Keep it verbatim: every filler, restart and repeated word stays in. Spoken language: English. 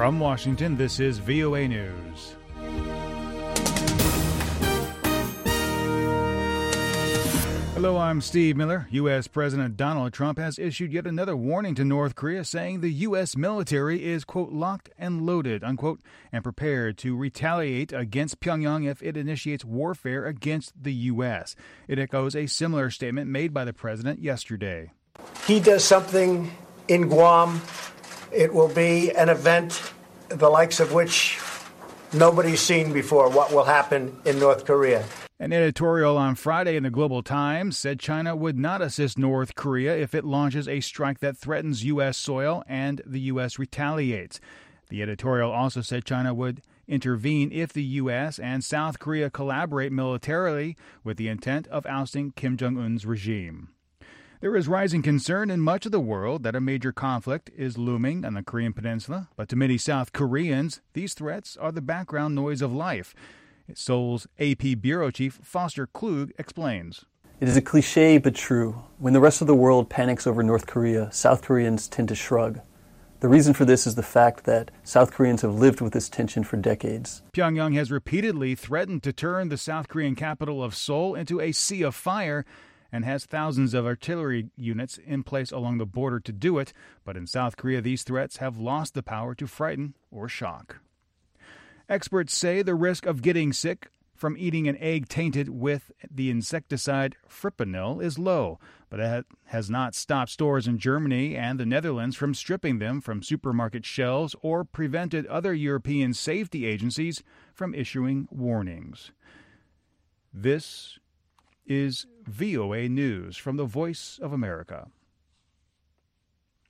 From Washington, this is V O A News. Hello, I'm Steve Miller. U S. President Donald Trump has issued yet another warning to North Korea, saying the U S military is, quote, locked and loaded, unquote, and prepared to retaliate against Pyongyang if it initiates warfare against the U S. It echoes a similar statement made by the president yesterday. He does something in Guam, it will be an event the likes of which nobody's seen before, what will happen in North Korea. An editorial on Friday in the Global Times said China would not assist North Korea if it launches a strike that threatens U S soil and the U S retaliates. The editorial also said China would intervene if the U S and South Korea collaborate militarily with the intent of ousting Kim Jong-un's regime. There is rising concern in much of the world that a major conflict is looming on the Korean Peninsula, but to many South Koreans, these threats are the background noise of life. Seoul's A P bureau chief Foster Klug explains. It is a cliche but true. When the rest of the world panics over North Korea, South Koreans tend to shrug. The reason for this is the fact that South Koreans have lived with this tension for decades. Pyongyang has repeatedly threatened to turn the South Korean capital of Seoul into a sea of fire and has thousands of artillery units in place along the border to do it, but in South Korea these threats have lost the power to frighten or shock. Experts say the risk of getting sick from eating an egg tainted with the insecticide fipronil is low, but it has not stopped stores in Germany and the Netherlands from stripping them from supermarket shelves or prevented other European safety agencies from issuing warnings. This is V O A News from the Voice of America.